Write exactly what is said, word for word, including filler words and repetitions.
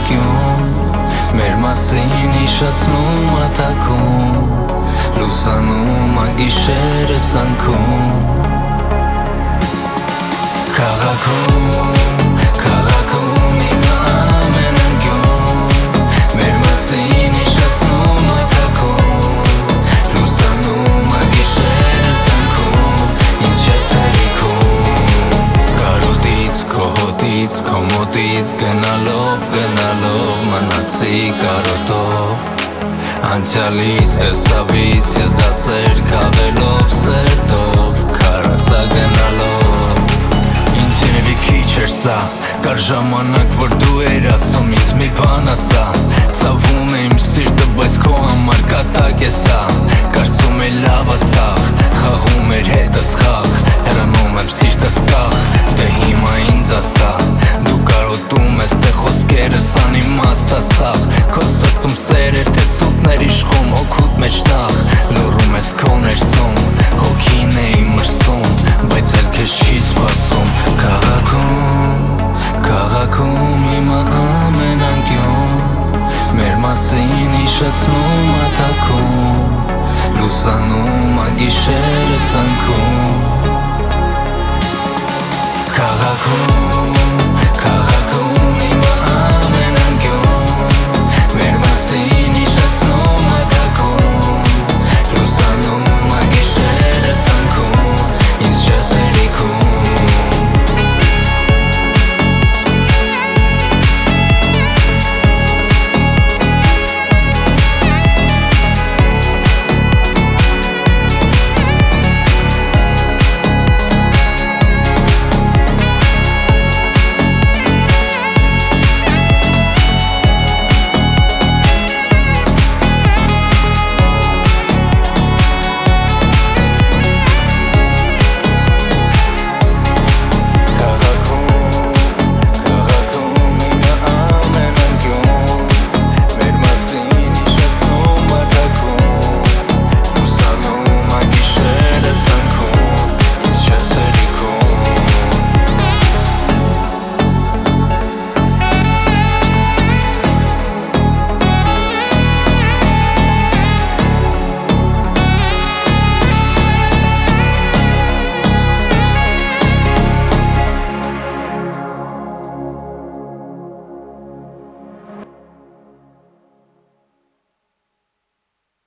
անկյուն Մեր մասին հիշացնում ատակում Լուսանում անգիշերը սանքում Քաղաքում, քաղաքում իմը ամեն անկյուն Մեր մասին հիշացնում ատակում Լուսանում անգիշերը սանքում Ինձ չես հերիքում Կարոտից, քո հոտից, քո մոտից Գնալով, գնալով մնացի կարոտով Անցյալից, ես ցավից, ես դասեր քաղելով սերտով Քարացա գնալով Ինձ երևի քիչ էր սա Կար ժամանակ, որ դու էր ասում ինձ մի բան ասա Ցավում է իմ սիրտը, բայց քո համար կատակ է սա Կարծում էի լավ ասախ, խաղում էր հետս խաղ Հեռանում եմ սիրտս կախ, դե հիմա ինձ ասա Դու կարոտում ես, թե խոսքերս անիմաստ ասախ Քո սրտում սեր էր, թե սուտներ իշխում հոգուտ մեջ նախ Լռում ես քո ներսում, հոգին է իմ մրսում Բայց էլ քեզ չի սպասում Քաղաքում, քաղաքում իմը ամեն անկյուն Մեր մասին հիշացնում ատակում Լուսանում անգիշերը սանքում Քաղաքում